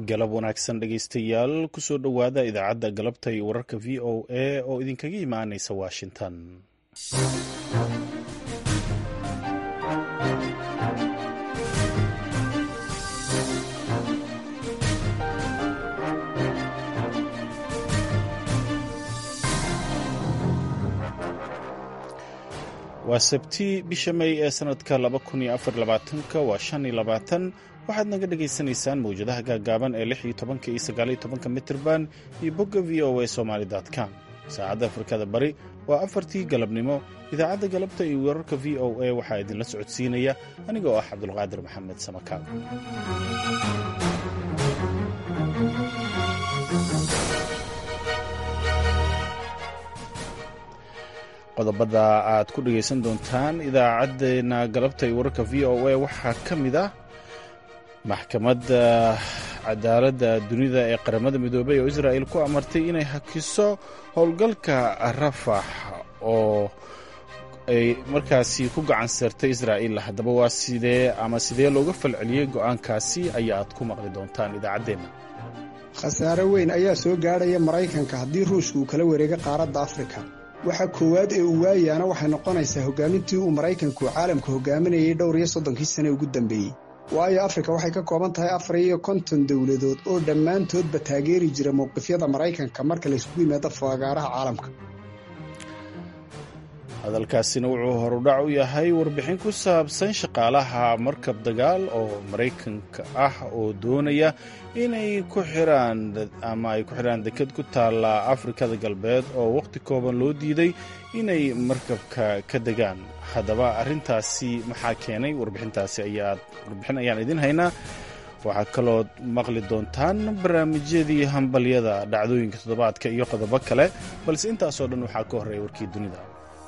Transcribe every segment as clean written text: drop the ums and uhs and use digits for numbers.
galab wanaagsan dhegaystayaal kusoo dhowaada idaacadda galabta iyo wararka v o a oo idinkaga imaanaysa washington. waa sabti bisha May ee sanadka 2024 waa 25 waxaad naga dhagaysanaysaan mawjadaha gaagaaban ee 16 iyo 19 mitirban iyo bogga voasomali.com. saacadda Afrikada Bari waa 4tii galabnimo. idaacadda galabta iyo wararka v o a waxaa idinla socodsiinaya aniga oo ah Cabdulqaadir Maxamed Samakaab. qodobada aad ku dhagaysan doontaan idaacadeena galabta iyo wararka v o a waxaa ka mid ah maxkamadda cadaaladda dunida ee qaramada midoobay oo Israa'iil ku amartay inay hakiso howlgalka Rafax oo ay markaasi ku gacan saartay Israa'iil. haddaba waa sidee looga falceliyey go'aankaasi ayaad ku maqli doontaan idaacadeena. khasaare weyn ayaa soo gaadhaya Maraykanka haddii Ruushku uu kala wareego qaaradda Afrika. waxa koowaad ee uu waayaana waxay noqonaysaa hogaamintii uu Maraykanku caalamka hogaaminayay dhowr iyo 30 sano ugu dambeeyey. waayo Afrika waxay ka kooban tahay 54 dowladood oo dhammaantoodba taageeri jira mowqifyada Maraykanka marka la isugu yimaado fagaaraha caalamka. hadalkaasina wuxuu horudhac u yahay warbixin ku saabsan shaqaalaha markab dagaal oo Maraykanka ah oo doonaya inay ku xiraan deked ku taala Afrikada Galbeed oo waqti kooban loo diiday inay markabka ka degaan. haddaba arrintaasi maxaa keenay? warbixin ayaan idin haynaa. waxaa kaloo maqli doontaan barnaamijyadii hambalyada, dhacdooyinka toddobaadka iyo qodobo kale, balse intaasoo dhan waxaa ka horreeya warkii dunida.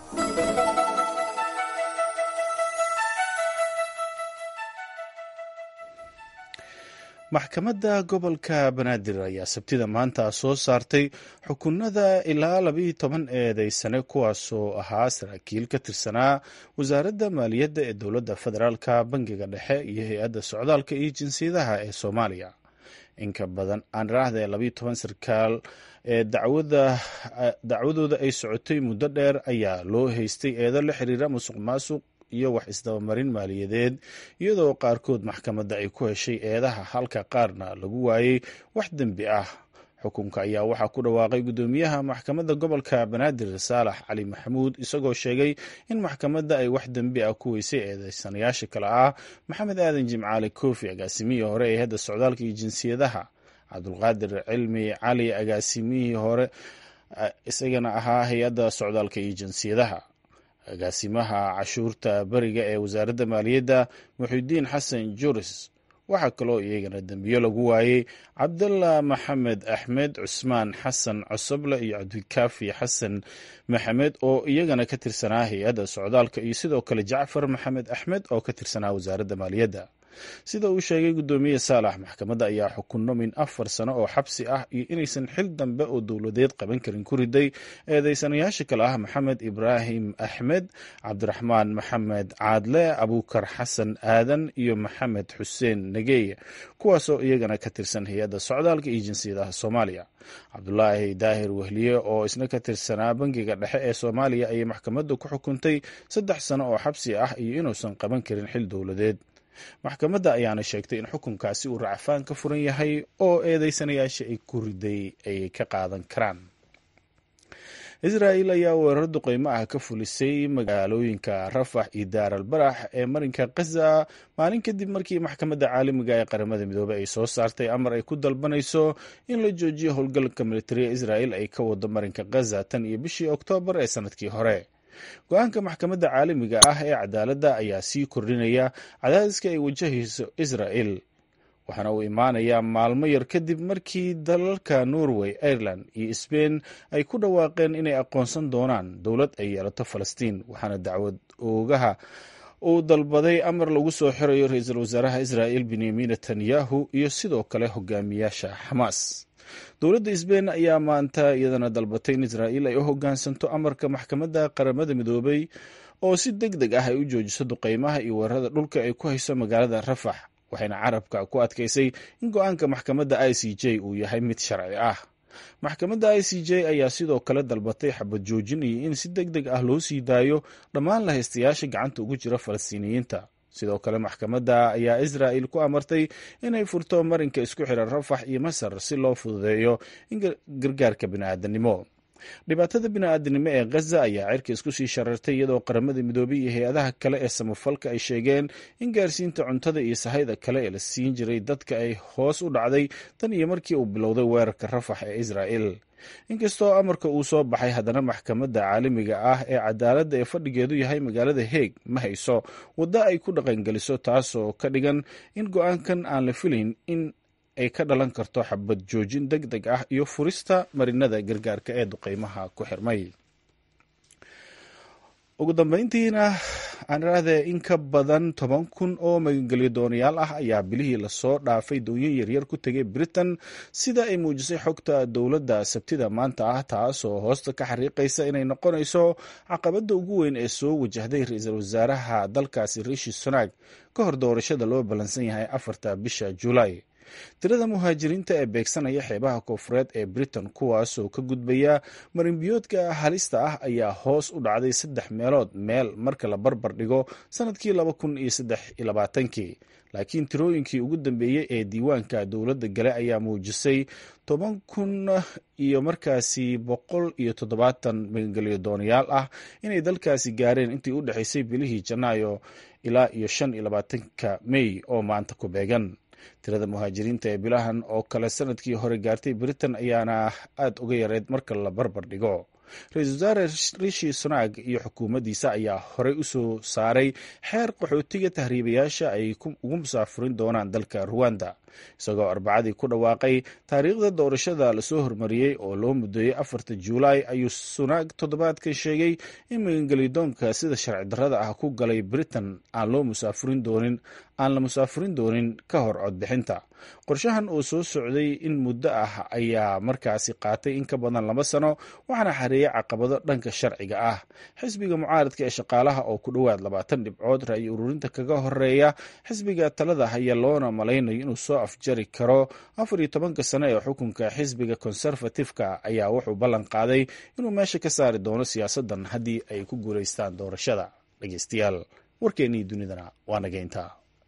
maxkamadda gobolka Banaadir ayaa sabtida maanta soo saartay xukunada ilaa 12 eedaysane kuwaasoo ahaa saraakiil ka tirsanaa wasaaradda maaliyadda ee dowladda federaalka, bangiga dhexe iyo hay-adda socdaalka iyo jinsiyadaha ee Soomaaliya. inka badan aan raahday 12 sarkaal ee dacwadooda ay socotay muddo dheer ayaa loo haystay eedo la xiriira musuqmaasuq iyo wax isdabamarin maaliyadeed, iyadoo qaarkood maxkamadda ay ku heshay eedaha halka qaarna lagu waayey wax dembi ah. xukunka ayaa waxaa ku dhawaaqay gudoomiyaha maxkamadda gobolka Banaadir Saalax Cali Maxamuud, isagoo sheegay in maxkamadda ay wax dembi ah ku weysay eedaysanayaasha kale ah Maxamed Aadan Jimcaale Koofi, agaasimihii hore ee hay'adda socdaalka iyo jinsiyadaha, Cabdulqaadir Cilmi Cali, agaasimihii hore isagana ahaa hay'adda socdaalka iyo jinsiyadaha, agaasimaha cashuurta bariga ee wasaaradda maaliyadda Muxidiin Xasan Juris. waxaa kaloo iyagana dembiyo lagu waayey Cabdalla Maxamed Axmed, Cusmaan Xasan Cosoble iyo Cabdikaafi Xasan Maxamed oo iyagana ka tirsanaa hay-adda socdaalka, iyo sidoo kale Jacfar Maxamed Axmed oo ka tirsanaa wasaaradda maaliyadda. sida uu sheegay gudoomiye Saalax, maxkamadda ayaa xukunno min 4 sano oo xabsi ah iyo inaysan xil dambe oo dowladeed qaban karin ku riday eedaysanayaasha kale ah Maxamed Ibraahim Axmed, Cabdiraxmaan Maxamed Caadle, Abuukar Xasan Aadan iyo Maxamed Xuseen Nageeye, kuwaasoo iyagana ka tirsan hay-adda socdaalka iyo jinsiyadaha Soomaaliya. Cabdulaahi Daahir Wehliye oo isna ka tirsanaa bangiga dhexe ee Soomaaliya ayay maxkamaddu ku xukuntay 3 sano oo xabsi ah iyo inuusan qaban karin xil dowladeed. maxkamadda ayaana sheegtay in xukunkaasi uu racfaan ka furan yahay oo eedaysanayaasha ay ku riday ay ka qaadan karaan. Israa'iil ayaa weerar duqeymo ah ka fulisay magaalooyinka Rafax iyo Daar al-Barax ee marinka Gaza maalin kadib markii maxkamadda caalamiga ee qaramada midoobay ay soo saartay amar ay ku dalbanayso in la joojiyo howlgalka militariga Israa'iil ay ka wado marinka Gaza tan iyo bishii Oktoobar ee sanadkii hore. go-aanka maxkamadda caalamiga ah ee cadaaladda ayaa sii kordhinaya cadaadiska ay wajahayso Israa'iil, waxaana uu imaanayaa maalmo yar kadib markii dalalka Norway, Ireland iyo Spain ay ku dhawaaqeen inay aqoonsan doonaan dowlad ay yeelato Falastiin, waxaana dacwad oogaha uu dalbaday amar lagu soo xirayo ra-iisul wasaaraha Israa'iil Benyamin Netanyahu iyo sidoo kale hogaamiyaasha Xamaas. dowladda Isbeen ayaa maanta iyadana dalbatay in Israa'iil ay u hoggaansanto amarka maxkamadda qaramada midoobay oo si degdeg ah ay u joojiso duqeymaha iyo weerarada dhulka ay ku hayso magaalada Rafax. waxayna carabka ku adkaysay in go-aanka maxkamadda i c j uu yahay mid sharci ah. maxkamadda i c j ayaa sidoo kale dalbatay xabad joojin iyo in si deg deg ah loo sii daayo dhammaan lahaystayaasha gacanta ugu jira falastiiniyiinta. sidoo kale maxkamadda ayaa israa'il ku amartay inay furto marinka isku xiran rafax iyo masar si loo fududeeyo in gargaarka bini'aadanimo. dhibaatada bini'aadanimo ee ghaza ayaa cirka isku sii sharartay iyadoo qaramada midoobay iyo hay-adaha kale ee samafalka ay sheegeen in gaarsiinta cuntada iyo sahayda kale ee la siin jiray dadka ay hoos u dhacday tan iyo markii uu bilowday weerarka rafax ee israa'il. inkastoo amarka uu soo baxay haddana maxkamadda caalamiga ah ee cadaaladda ee fadhigeedu yahay magaalada heeg ma hayso waddo ay ku dhaqangeliso, taasoo ka dhigan in go-aankan aan la filayn in ay ka dhalan karto xabad joojin deg deg ah iyo furista marinada gargaarka ee duqeymaha ku xirmay. ugu dambeyntiina aan irahdee in ka badan 10,000 oo magangelyo doonayaal ah ayaa bilihii lasoo dhaafay doonyo yaryar ku tegay Britain, sida ay muujisay xogta dowladda sabtida maanta ah, taasoo hoosta ka xariiqaysa inay noqonayso caqabadda ugu weyn ee soo wajahday ra-iisul wasaaraha dalkaasi Rishi Sunak ka hor doorashada loo ballansan yahay 4 bisha Juulaay. tirada muhaajiriinta ee beegsanaya xeebaha koonfureed ee Britain kuwaasoo ka gudbaya marinbiyoodka halista ah ayaa hoos u dhacday 3 meelood meel marka la barbar dhigo sanadkii 2023, laakiin tirooyinkii ugu dambeeyey ee diiwaanka dowladda gale ayaa muujisay 10,000 iyo markaasi 170 magangelyo doonayaal ah inay dalkaasi gaareen intii u dhexaysay bilihii Janaayo ilaa iyo 25 May oo maanta ku beegan. tirada muhaajiriinta ee bilahan oo kale sanadkii hore gaartay Britain ayaana aad uga yareed marka la barbar dhigo. ra-iisul wasaare Rishi Sunak iyo xukuumaddiisa ayaa horey u soo saaray xeer qaxootiga tahriibayaasha ay ugu musaafurin doonaan dalka Rwanda, isagoo Arbacadii ku dhawaaqay taariikhda doorashada lasoo hormariyey oo loo muddeeyey 4 Juulaay. ayuu Sunak toddobaadkan sheegay in magangelyadoonka sida sharci darrada ah ku galay Britain aan la musaafurin doonin ka hor codbixinta. qorshahan oo soo socday in muddo ah ayaa markaasi qaatay in ka badan 2 sano, waxaana xareeyay caqabado dhanka sharciga ah. xisbiga mucaaradka ee shaqaalaha oo ku dhowaad 20 dhibcood ra'yi ururinta kaga horeeya xisbiga talada haya loona malaynayo inuu soo afjari karo 14 sano ee xukunka xisbiga conservative-ka ayaa wuxuu ballan qaaday inuu meesha ka saari doono siyaasaddan haddii ay ku guulaystaan doorashada. dhegeystayaal, warkeennii dunidana waa nageynta.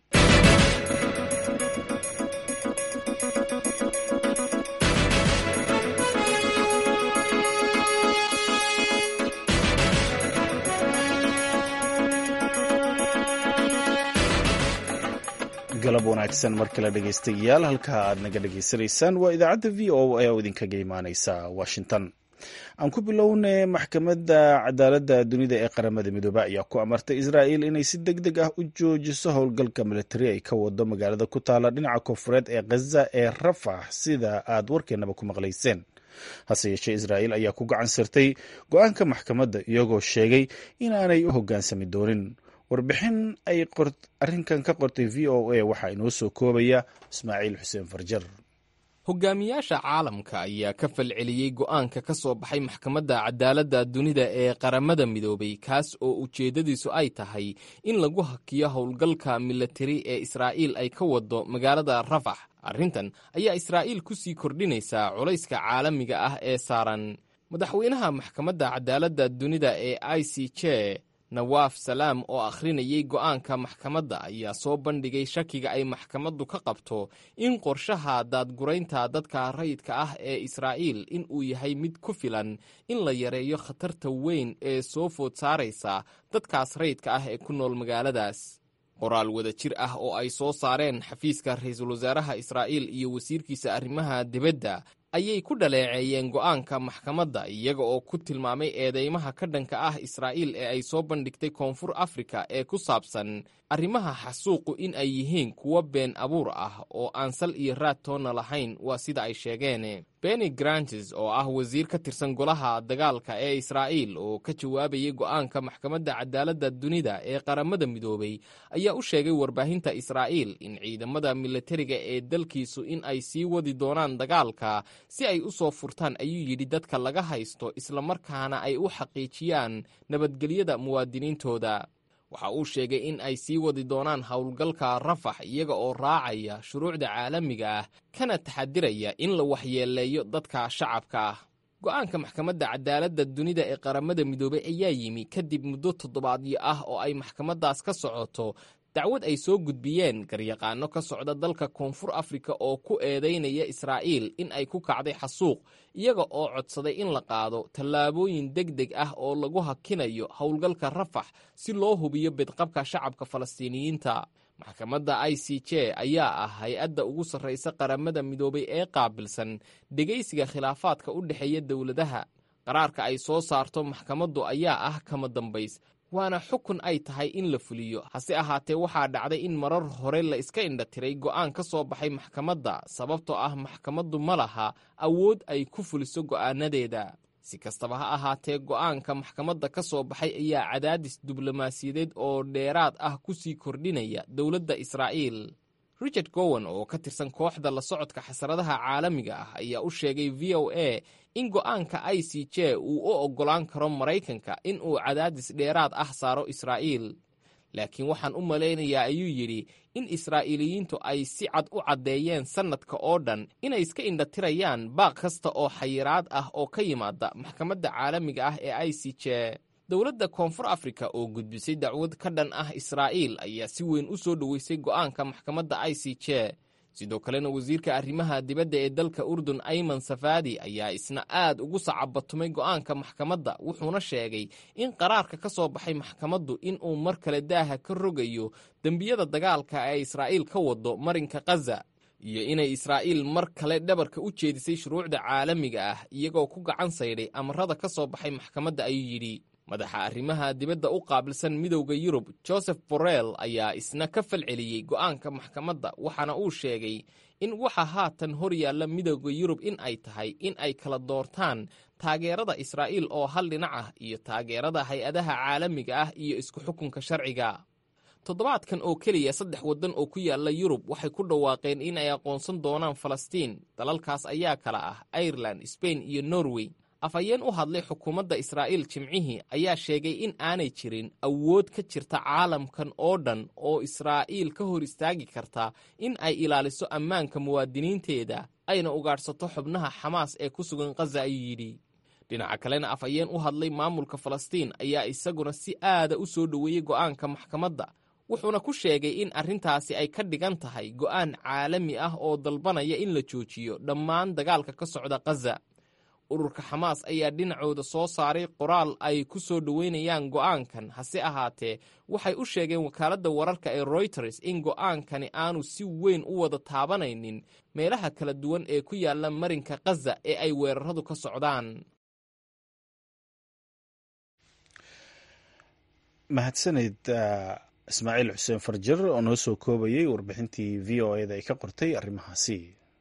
galab wanaagsan mar kale dhegeystayaal, halka aad naga dhegeysanaysaan waa idaacadda v o a oo idinkaga imaaneysa Washington. aan ku bilowne maxkamadda cadaaladda dunida ee qaramada midoobe ayaa ku amartay Israa'il inay si deg deg ah u joojiso howlgalka militari ay ka wado magaalada ku taala dhinaca koonfureed ee Gaza ee Rafax, sida aad warkeenaba ku maqlayseen. hase yeeshee Israa'il ayaa ku gacan sirtay go-aanka maxkamadda iyagoo sheegay inaanay u hoggaansami doonin. warbixin ay arrinkan ka qortay v o a waxaa inoo soo koobaya Ismaaciil Xuseen Farjar. hogaamiyaasha caalamka ayaa ka falceliyey go'aanka ka soo baxay maxkamadda cadaaladda dunida ee qaramada midoobay, kaas oo ujeeddadiisu ay tahay in lagu hakiyo howlgalka militari ee Israa'iil ay ka wado magaalada Rafax. arrintan ayaa Israa'iil ku sii kordhinaysaa culayska caalamiga ah ee saaran. madaxweynaha maxkamadda cadaaladda dunida ee ICJ Nawaaf Salaam oo akhrinayay go'aanka maxkamadda ayaa soo bandhigay shakiga ay maxkamaddu ka qabto in qorshaha daadguraynta dadka rayidka ah ee Israa'iil in uu yahay mid ku filan in la yareeyo khatarta weyn ee soo food saaraysa dadkaas rayidka ah ee ku nool magaaladaas. qoraal wada jir ah oo ay soo saareen xafiiska ra-iisul wasaaraha Israa'iil iyo wasiirkiisa arrimaha dibadda ayay ku dhaleeceeyeen go'aanka maxkamadda, iyaga oo ku tilmaamay eedeymaha ka dhanka ah Israa'iil ee ay soo bandhigtay Koonfur Afrika ee ku saabsan arrimaha xasuuqu in ay yihiin kuwo been abuur ah oo aan sal iyo raad toonna lahayn, waa sida ay sheegeen. Benny Gantz oo ah wasiir ka tirsan golaha dagaalka ee Israa'iil oo ka jawaabayay go'aanka maxkamadda cadaaladda dunida ee qaramada midoobay ayaa u sheegay warbaahinta Israa'iil in ciidamada militariga ee dalkiisu in ay sii wadi doonaan dagaalka si ay u soo furtaan, ayuu yidhi, dadka laga haysto islamarkaana ay u xaqiijiyaan nabadgelyada muwaadiniintooda. waxa uu sheegay in ay sii wadi doonaan howlgalka rafax iyaga oo raacaya shuruucda caalamiga ah kana taxadiraya in la waxyeeleeyo dadka shacabka ah. go'aanka maxkamadda cadaaladda dunida ee qaramada midoobay ayaa yimi kadib muddo toddobaadyo ah oo ay maxkamaddaas ka socoto dacwad ay soo gudbiyeen garyaqaano ka socda dalka koonfur afrika oo ku eedaynaya Israa'iil in ay ku kacday xasuuq, iyaga oo codsaday in la qaado tallaabooyin degdeg ah oo lagu hakinayo howlgalka rafax si loo hubiyo bidqabka shacabka Falastiiniyiinta. maxkamadda ICJ ayaa ah hay-adda ugu sarraysa qaramada midoobay ee qaabilsan dhegaysiga khilaafaadka u dhexeeya dowladaha. qaraarka ay soo saarto maxkamaddu ayaa ah kama dambays, waana xukun ay tahay in la fuliyo. hase ahaatee waxaa dhacday in marar hore la iska indhatiray go'aan ka soo baxay maxkamadda sababtoo ah maxkamaddu ma laha awood ay ku fuliso go'aanadeeda. si kastaba ha ahaatee go'aanka maxkamadda ka soo baxay ayaa cadaadis diblomaasiyadeed oo dheeraad ah ku sii kordhinaya dowladda Israa'iil. Richard Gowan oo ka tirsan kooxda la socodka xasaradaha caalamiga ah ayaa u sheegay VOA in go'aanka ICJ uu u oggolaan karo Maraykanka in uu cadaadis dheeraad ah saaro Israa'iil. laakiin waxaan u malaynayaa ayuu yidhi in Israa'iiliyiintu ay si cad u caddeeyeen sannadka oo dhan inay iska indhatirayaan baaq kasta oo xayiraad ah oo ka yimaada maxkamadda caalamiga ah ee ICJ. dowladda koonfur afrika oo gudbisay dacwad ka dhan ah Israa'iil ayaa si weyn u soo dhoweysay go'aanka maxkamadda ICJ. sidoo kalena wasiirka arrimaha dibadda ee dalka Urdun Ayman Safadi ayaa isna aad ugu sacabatumay go'aanka maxkamadda, wuxuuna sheegay in qaraarka ka soo baxay maxkamaddu in uu mar kale daaha ka rogayo dembiyada dagaalka ee Israa'iil ka wado marinka Gaza iyo inay Israa'iil mar kale dhabarka u jeedisay shuruucda caalamiga ah iyagoo ku gacan saydhay amarada ka soo baxay maxkamadda, ayuu yidhi. madaxa arrimaha dibadda u qaabilsan midowda Yurub Joseph Borrell ayaa isna ka falceliyey go'aanka maxkamadda, waxaana uu sheegay in waxa haatan hor yaalla midowda Yurub in ay tahay in ay kala doortaan taageerada Israa'iil oo hal dhinac ah iyo taageerada hay-adaha caalamiga ah iyo isku xukunka sharciga. toddobaadkan oo keliya 3 waddan oo ku yaalla Yurub waxay ku dhawaaqeen in ay aqoonsan doonaan Falastiin. dalalkaas ayaa kala ah Ireland, Spain iyo Norway. afhayeen u hadlay xukuumadda Israa'iil Jimcihii ayaa sheegay in aanay jirin awood ka jirta caalamkan oo dhan oo Israa'iil ka hor istaagi karta in ay ilaaliso ammaanka muwaadiniinteeda ayna ugaadhsato xubnaha Xamaas ee ku sugan Gaza, ayuu yidhi. dhinaca kalena afhayeen u hadlay maamulka Falastiin ayaa isaguna si aada u soo dhoweeyey go'aanka maxkamadda, wuxuuna ku sheegay in arrintaasi ay ka dhigan tahay go'aan caalami ah oo dalbanaya in la joojiyo dhammaan dagaalka ka socda Gaza. ururka Xamaas ayaa dhinacooda soo saaray qoraal ay ku soo dhoweynayaan go'aankan, hase ahaatee waxay u sheegeen wakaaladda wararka ee Reuters in go'aankani aanu si weyn u wada taabanaynin meelaha kala duwan ee ku yaalla marinka Gaza ee ay weeraradu ka socdaan. mahadsanid Ismaaciil Xuseen Farjar oo noo soo koobayay warbixintii VOA-da ay ka qortay arrimahaasi.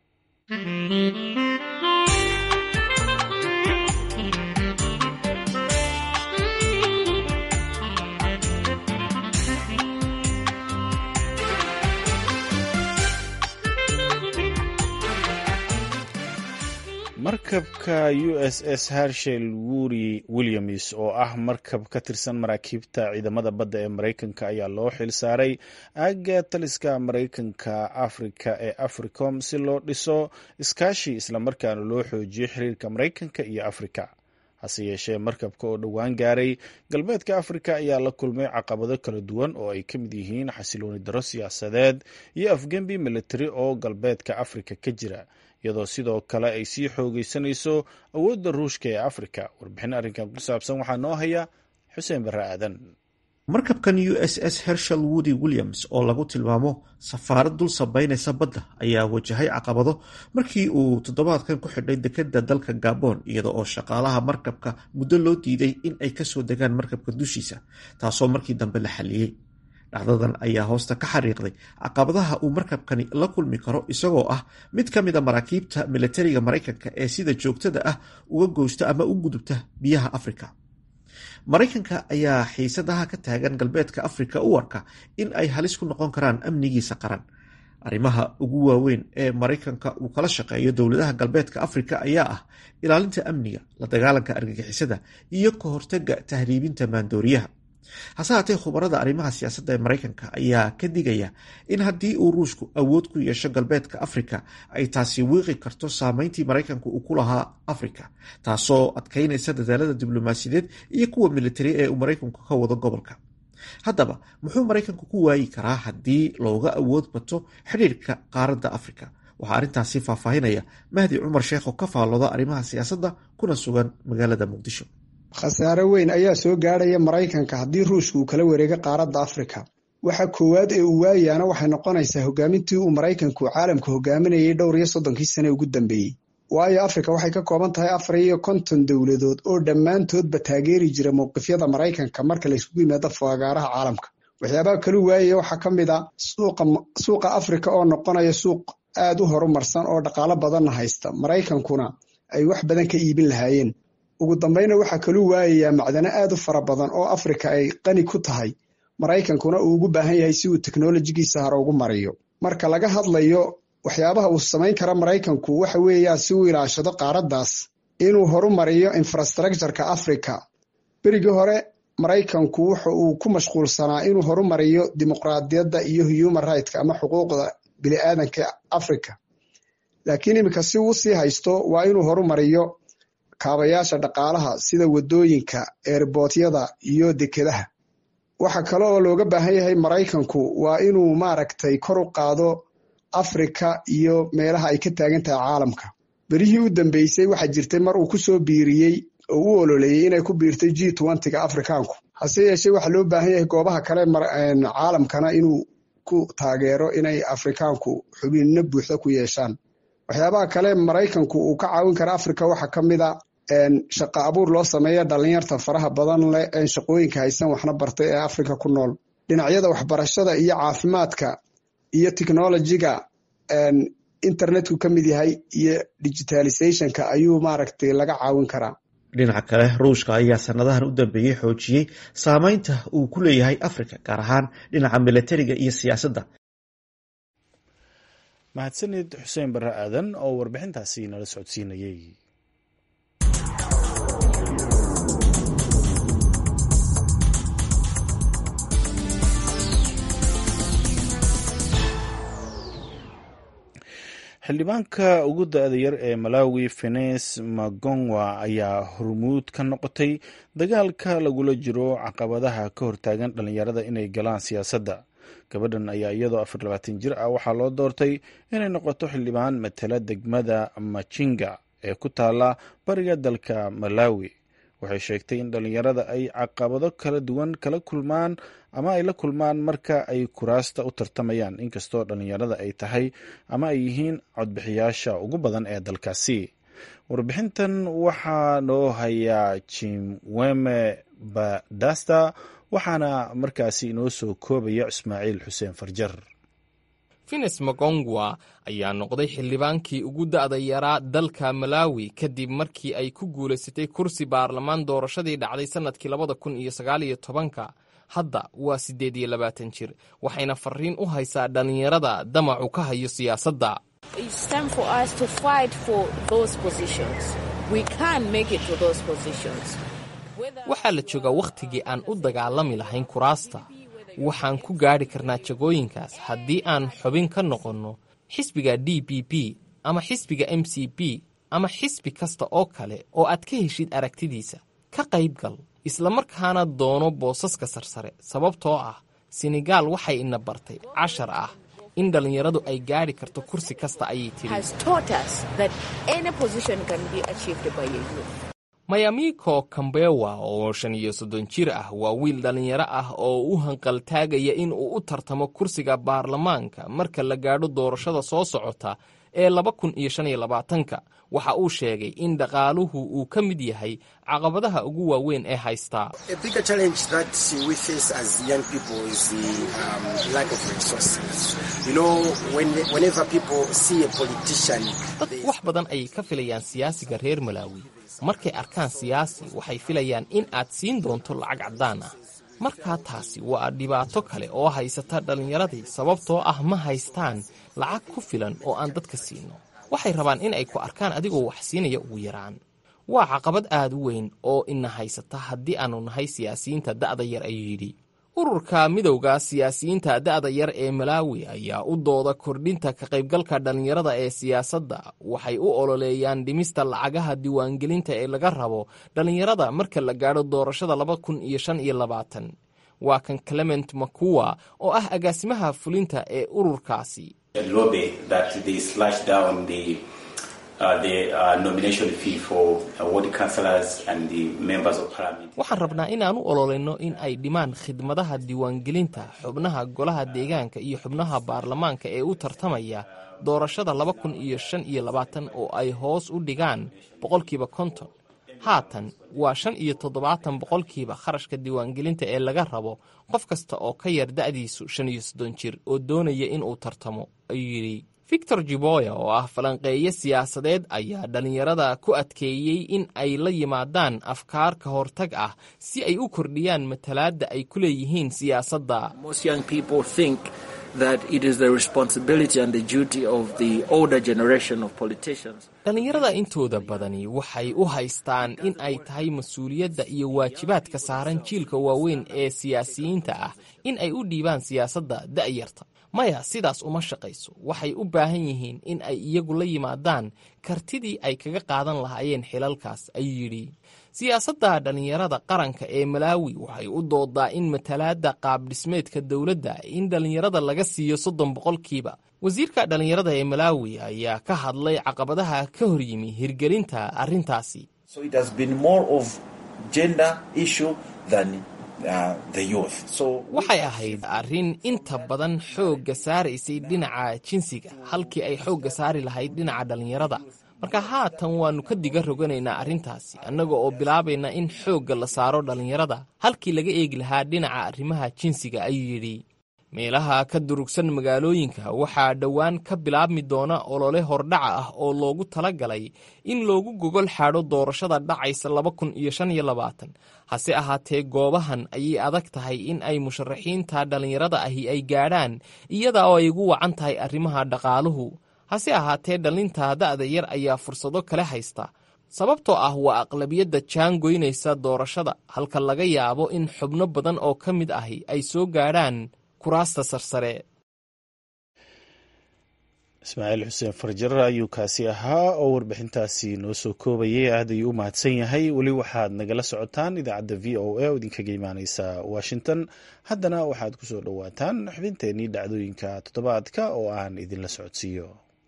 markabka USS Herschel Williams oo ah markab ka tirsan maraakiibta ciidamada badda ee Mareykanka ayaa loo xil saaray aagga taliska Mareykanka Afrika ee Africom si loo dhiso iskaashi islamarkaana loo xoojiyo xiriirka Mareykanka iyo Afrika. hase yeeshee markabka oo dhowaan gaaray galbeedka Afrika ayaa la kulmay caqabado kala duwan oo ay ka mid yihiin xasilooni darro siyaasadeed iyo afgembi militari oo galbeedka Afrika ka jira, iyadoo sidoo kale ay sii xoogaysanayso awoodda Ruushka ee Afrika. warbixin arrinkan ku saabsan waxaa noo haya Xuseen Barre Aadan. markabkan USS Herschel Williams oo lagu tilmaamo safaarad dul sabaynaysa badda ayaa wajahay caqabado markii uu toddobaadkan ku xidhay dekedda dalka Gabon, iyada oo shaqaalaha markabka muddo loo diiday in ay kasoo degaan markabka dushiisa, taasoo markii dambe la xaliyey. dhacdadan ayaa hoosta ka xariiqday caqabadaha uu markabkani la kulmi karo isagoo ah mid ka mid a maraakiibta militariga Mareykanka ee sida joogtada ah uga goosta ama u gudubta biyaha Afrika. Mareykanka ayaa xiisadaha ka taagan galbeedka Afrika u arka in ay halis ku noqon karaan amnigiisa qaran. arrimaha ugu waaweyn ee Mareykanka uu kala shaqeeyo dowladaha galbeedka Afrika ayaa ah ilaalinta amniga, la dagaalanka argagixisada iyo ka hortagga tahriibinta maandooriyaha. hase haatee khubarada arrimaha siyaasadda ee maraykanka ayaa ka digaya in haddii uu ruushku awood ku yeesho galbeedka afrika ay taasi wiiqi karto saameyntii maraykanku uu ku lahaa afrika, taasoo adkeynaysa dadaalada diblomaasiyadeed iyo kuwa militari ee uu maraykanku ka wado gobolka. haddaba muxuu maraykanku ku waayi karaa haddii looga awood bato xidhiirka qaaradda afrika? waxaa arrintaasi faahfaahinaya mahdi cumar sheekh oo ka faallooda arrimaha siyaasadda kuna sugan magaalada muqdisho. khasaare weyn ayaa soo gaadhaya maraykanka haddii ruushka uu kala wareego qaaradda afrika. waxa koowaad ee uu waayaana waxay noqonaysaa hogaamintii uu maraykanku caalamka hogaaminayay dhowr iyo 30 sane ugu dambeeyey. waayo afrika waxay ka kooban tahay 54 dowladood oo dhammaantoodba taageeri jira mowqifyada maraykanka marka layskugu yimaado fagaaraha caalamka. waxyaabaha kalu waayaya waxaa ka mid a suuqa afrika oo noqonaya suuq aad u horumarsan oo dhaqaalo badanna haysta, maraykankuna ay wax badan ka iibin lahaayeen. ugu dambayna waxaa kalu waayayaa macdano aad u fara badan oo afrika ay qani ku tahay, maraykankuna uu ugu baahan yahay si uu teknolojigiisa hore ugu mariyo. marka laga hadlayo waxyaabaha uu samayn kara maraykanku waxa weeyaa si uu ilaashado qaaraddaas inuu horumariyo infrastructureka afrika. berigii hore maraykanku wuxa uu ku mashquulsanaa inuu horumariyo dimuqraadiyadda iyo human rightska ama xuquuqda bini'aadanka afrika, laakiin iminka si uu sii haysto waa inuu horumariyo kaabayaasha dhaqaalaha sida wadooyinka, eerbootyada iyo dekedaha. waxa kale oo looga baahan yahay maraykanku waa inuu maaragtay kor u qaado afrika iyo meelaha ay ka taagan tahay caalamka. berihii u dambeysay waxaa jirtay mar uu ku soo biiriyey oo u ololeeyey inay ku biirtay G20ga afrikaanku. hase yeeshee waxaa loo baahan yahay goobaha kale caalamkana inuu ku taageero inay afrikaanku xubinno buuxda ku yeeshaan. waxyaabaha kale maraykanku uu ka caawin kara afrika waxaa ka mid a shaqo abuur loo sameeya dhalinyarta faraha badan leh ee shaqooyinka haysan waxna bartay ee afrika ku nool. dhinacyada waxbarashada iyo caafimaadka iyo technolojiga internetku ka mid yahay iyo digitalizationka ayuu maaragtay laga caawin karaa. dhinaca kale ruushka ayaa sanadahan u dambeeyey xoojiyey saameynta uu ku leeyahay afrika, gaar ahaan dhinaca milatariga iyo siyaasadda. mahadsanid xuseen barre aadan oo warbixintaasi nala socodsiinayey. xildhibaanka ugu da-da yar ee Malawi Finis Magongwa ayaa hormuud ka noqotay dagaalka lagula jiro caqabadaha ka hortaagan dhalinyarada inay galaan siyaasadda. gabadhan ayaa iyadoo 24 jir ah waxaa loo doortay inay noqoto xildhibaan matala degmada Machinga ee ku taala bariga dalka Malawi. waxay sheegtay in dhalinyarada ay caqabado kala duwan kala kulmaan ama ay la kulmaan marka ay kuraasta u tartamayaan, inkastoo dhalinyarada ay tahay ama ay yihiin codbixiyaasha ugu badan ee dalkaasi. warbixintan waxaa noo hayaa Chimweme Badasta, waxaana markaasi inoo soo koobaya Ismaaciil Xuseen Farjar. Finis Magongwa ayaa noqday xildhibaankii ugu da'da yaraa dalka Malawi kadib markii ay ku guulaysatay kursi baarlamaan doorashadii dhacday sanadkii 2019. hadda waa 28 jir, waxayna fariin u haysaa dhalinyarada damacu ka hayo siyaasadda. waxaa la joogaa wakhtigii aan u dagaalami lahayn kuraasta. waxaan ku gaadhi karnaa jagooyinkaas haddii aan xubin ka noqonno xisbiga DPP ama xisbiga MCP ama xisbi kasta oo kale oo aad ka heshid aragtidiisa. ka qaybgal islamarkaana doono boosaska sarsare, sababtoo ah Senegal waxay ina bartay 10 ah in dhalinyaradu ay gaadhi karto kursi kasta ayay tiri. Mayamiko Kambewa oo 35 jir ah waa wiil dhalinyaro ah oo u hanqaltaagaya in uu u tartamo kursiga baarlamaanka marka la gaadho doorashada soo socota ee 2025. waxa uu sheegay in dhaqaaluhu uu ka mid yahay caqabadaha ugu waaweyn ee haysta. Dad wax badan ay ka filayaan siyaasiga reer Malawi. markay arkaan siyaasi waxay filayaan in aad siin doonto lacag caddaan ah. markaa taasi waa dhibaato kale oo haysata dhallinyaradii, sababtoo ah ma haystaan lacag ku filan oo aan dadka siino. waxay rabaan in ay ku arkaan adigoo wax siinaya ugu yaraan. waa caqabad aad u weyn oo ina haysata haddii aanu nahay siyaasiyiinta da'da yar ayuu yidhi. ururka midowda siyaasiyiinta da'da yar ee Malawi ayaa u dooda kordhinta ka qaybgalka dhalinyarada ee siyaasadda. waxay u ololeeyaan dhimista lacagaha diiwaangelinta ee laga rabo dhalinyarada marka la gaadho doorashada 2025. waa kan Clement Makuwa oo ah agaasimaha fulinta ee ururkaasi. nomination fee for ward councillors and the members of parliament. waxaan rabnaa inaan u ololayno in ay dhimaan khidmadaha diiwaangelinta xubnaha golaha deegaanka iyo xubnaha baarlamaanka ee u tartamaya doorashada 2025 oo ay hoos u dhigaan 50%. haatan waa 75% kharashka diiwaangelinta ee laga rabo qof kasta oo ka yar da'diisu 35 jir oo doonaya in uu tartamo, ayuu yidhi. Victor Jiboya oo ah falanqeeye siyaasadeed ayaa dhalinyarada ku adkeeyey in ay la yimaadaan afkaar ka hortag ah si ay u kordhiyaan matalaadda ay ku leeyihiin siyaasadda. Most young people think that it is the responsibility and the duty of the older generation of politicians. dhalinyarada intooda badani waxay u haystaan in ay tahay mas-uuliyadda iyo waajibaadka saaran jiilka waaweyn ee siyaasiyiinta ah in ay u dhiibaan siyaasadda da'yarta. maya, sidaas uma shaqayso. waxay u baahan yihiin in ay iyagu la yimaadaan kartidii ay kaga qaadan lahaayeen xilalkaas, ayuu yidhi. siyaasadda dhalinyarada qaranka ee Malawi waxay u doodaa in matalaadda qaabdhismeedka dowladda in dhalinyarada laga siiyo 30%. wasiirka dhalinyarada ee Malawi ayaa ka hadlay caqabadaha ka hor yimi hirgelinta arrintaasi. So it has been more of gender issue than the youth. waxay ahayd arrin inta badan xoogga saaraysay dhinaca jinsiga halkii ay xoogga saari lahayd dhinaca dhalinyarada. marka haatan waannu ka diga roganaynaa arrintaasi annaga oo bilaabayna in xoogga la saaro dhalinyarada halkii laga eegi lahaa dhinaca arrimaha jinsiga, ayuu yidhi. meelaha ka durugsan magaalooyinka waxaa dhowaan ka bilaabmi doona olole hordhaca ah oo loogu talagalay in loogu gogol xaadho doorashada dhacaysa 2025. hase ahaatee goobahan ayay adag tahay in ay musharaxiinta dhalinyarada ahi ay gaadhaan iyada oo ay ugu wacan tahay arrimaha dhaqaaluhu. hase ahaatee dhalinta da'da yar ayaa fursado kale haysta sababtoo ah waa aqlabiyadda jaangoynaysa doorashada halka laga yaabo in xubno badan oo ka mid ahi ay soo gaadhaan kuraasta sarsare. ismaaciil xuseen farjar ayuu kaasi ahaa oo warbixintaasi noo soo koobayay. aad ayuu u mahadsan yahay. weli waxaad nagala socotaan idaacadda v o a oo idinkaga imaaneysa Washington. haddana waxaad ku soo dhowaataan xubinteennii dhacdooyinka toddobaadka oo aan idinla socodsiiyo.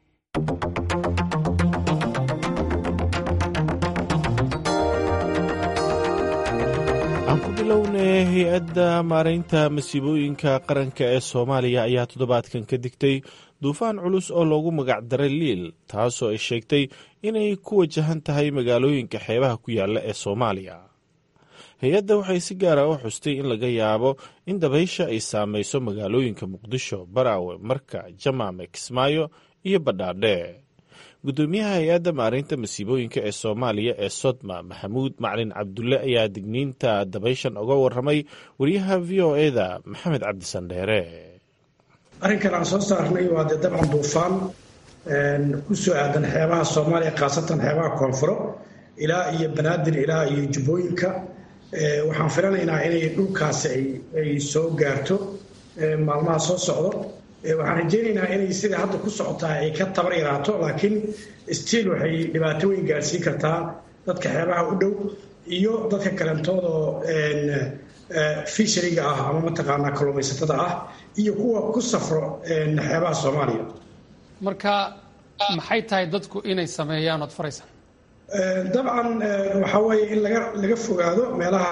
aan ku bilownay hay-adda maaraynta masiibooyinka qaranka ee Soomaaliya ayaa toddobaadkan ka digtay duufaan culus oo loogu magac daray Liil, taasoo ay sheegtay inay ku wajahan tahay magaalooyinka xeebaha ku yaalla ee Soomaaliya. hay-adda waxay si gaara u xustay in laga yaabo in dabaysha ay saamayso magaalooyinka Muqdisho, Baraawe, Marka, Jamaame, Kismaayo iyo Badhaadhe. gudoomiyaha hay-adda maaraynta masiibooyinka ee Soomaaliya ee Sodma, Maxamuud Macalin Cabdulle, ayaa digniinta dabayshan uga warramay wariyaha v o e-da Maxamed Cabdisandheere. arrinkan aan soo saarnay waa dee dabcan duufaan ku soo aadan xeebaha Soomaaliya, khaasatan xeebaha koonfuro ilaa iyo Banaadir ilaa iyo Jubbooyinka. waxaan filanaynaa inay dhulkaasi ay soo gaarto maalmaha soo socdo. waxaan rajaynaynaa inay sida hadda ku socotaa ay ka tabar yaraato, laakiin stiil waxay dhibaato weyn gaarsiin kartaa dadka xeebaha u dhow iyo dadka kalentoodaoo fishariga ah ama mataqaanaa kalluumaysatada ah iyo kuwa ku safro xeebaha Soomaaliya. marka maxay tahay dadku inay sameeyaan ood faraysan? dabcan waxaa weeye in laga fogaado meelaha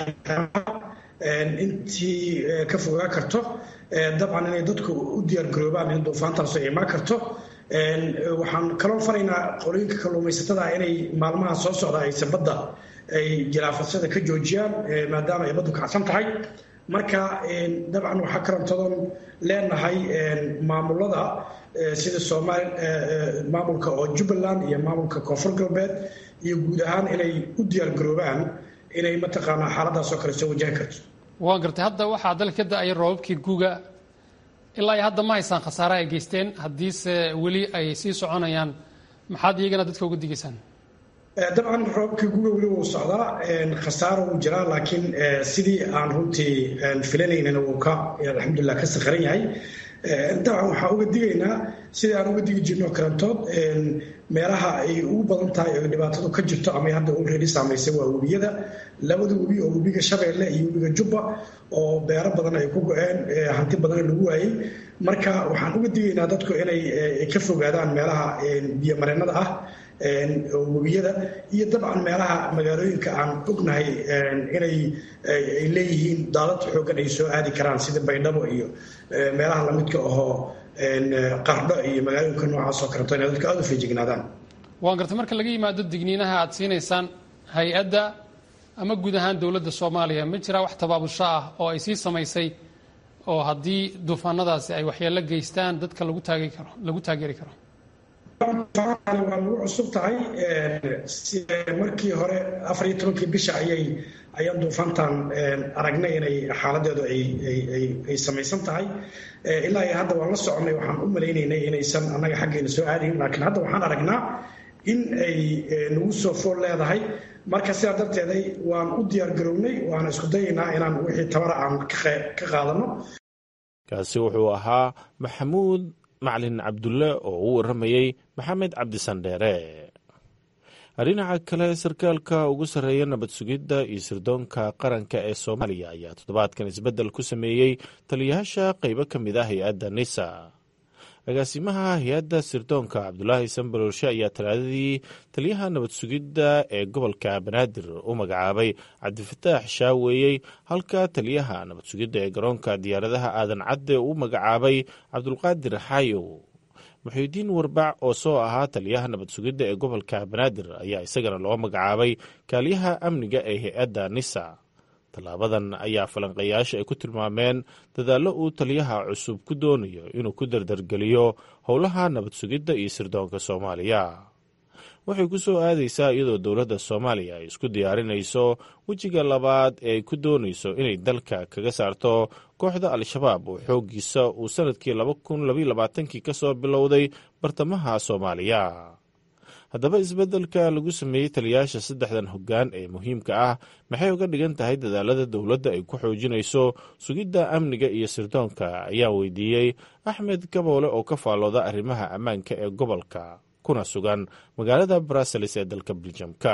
intii ka fogaa karto. dabcan inay dadku u diyaargaroobaan in duufaantaas ay imaan karto. waxaan kaloo faraynaa qolooyinka kalluumaysatada inay maalmaha soo socda aysan badda ay jilaafasada ka joojiyaan maadaama ay baddu kacsan tahay. marka dabcan waxaa karantoodon leenahay maamulada sida maamulka oo Jubbaland iyo maamulka Koonfur Galbeed iyo guud ahaan inay u diyaargaroobaan inay mataqaanaa xaaladaas oo kale soo wajahi karto. waan gartay. hadda waxaa dalka ka da'ay roobabkii guga ilaa hadda ma haysaan khasaare ay geysteen. haddiise weli ay sii soconayaan maxaad iyagana dadka uga digaysaan? dabcan roobkii guga weli wuu socdaa, khasaaro wuu jiraa, laakiin sidii aan runtii filanaynana wuu alxamdulilah ka sakharan yahay. dabcan waxaan uga digaynaa sidii aan uga digi jirno karantood meelaha ay ugu badan tahay oo dhibaatadu ka jirto ama hadda already saamaysay waa webiyada, labada webi oo webiga Shabeelle iyo webiga Jubba oo beero badan ay ku go'een, hanti badan lagu waayay. marka waxaan uga digaynaa dadku inay ka fogaadaan meelaha biyo mareennada ah webiyada iyo dabcan meelaha magaalooyinka aan ognahay inay leeyihiin daadad xoogan ay soo aadi karaan sida Baydhabo iyo meelaha lamidka ahoo Qardho iyo magaalooyinka noocaas oo kaleeto inay dadka aad u feejignaadaan. waan gartay marka laga yimaado digniinaha aad siinaysaan hay-adda ama guud ahaan dowladda Soomaaliya, ma jira wax tabaabusho ah oo ay sii samaysay oo haddii duufaanadaasi ay waxyeello geystaan dadka lagu taageeri karo? waa lagu cusub tahay. markii hore 14 bisha ayaan duufaantan aragnay inay xaaladeedu ay samaysan tahay. ilaa iyo hadda waan la soconay, waxaan u malaynaynay inaysan annaga xaggeena soo aadayn, laakiin hadda waxaan aragnaa in ay nagu soo fool leedahay. marka sidaa darteeday waan u diyaargarownay, waana isku dayaynaa inaan wixii tabara aan ka qaadano. kaasi wuxuu ahaa Maxamuud Macalin Cabdulle oo u waramayey Maxamed Cabdisandheere. dhinaca kale, sarkaalka ugu sarreeya nabad sugidda iyo sirdoonka qaranka ee Soomaaliya ayaa toddobaadkan isbeddel ku sameeyey taliyayaasha qaybo ka mid ah hay-adda NISA. agaasimaha hay-adda sirdoonka Cabdulaahi Sanbalolshe ayaa talaadadii taliyaha nabad sugidda ee gobolka Banaadir u magacaabay Cabdifataax Shaaweeyey, halka taliyaha nabad sugidda ee garoonka diyaaradaha Aadan Cadde uu magacaabay Cabdulqaadir Xaayow. Muxuudiin Warbac oo soo ahaa taliyaha nabad sugidda ee gobolka Banaadir ayaa isagana loo magacaabay kaaliyaha amniga ee hay-adda NISA. tallaabadan ayaa falanqeeyaasha ay ku tilmaameen dadaallo uu taliyaha cusub ku doonayo inuu ku dardargeliyo howlaha nabad sugidda iyo sirdoonka Soomaaliya. waxay ku soo aadaysaa iyadoo dowladda Soomaaliya ay isku diyaarinayso wejiga labaad ee ay ku doonayso inay dalka kaga saarto kooxda Al-shabaab oo xooggiisa uu sanadkii 2022 ka soo bilowday bartamaha Soomaaliya. haddaba isbeddelka lagu sameeyey taliyayaasha saddexdan hoggaan ee muhiimka ah maxay uga dhigan tahay dadaalada dowladda ay ku xoojinayso sugidda amniga iyo sirdoonka ayaa weydiiyey Axmed Kaboole oo ka faallooda arrimaha ammaanka ee gobolka kuna sugan magaalada Brussels ee dalka Belgiumka.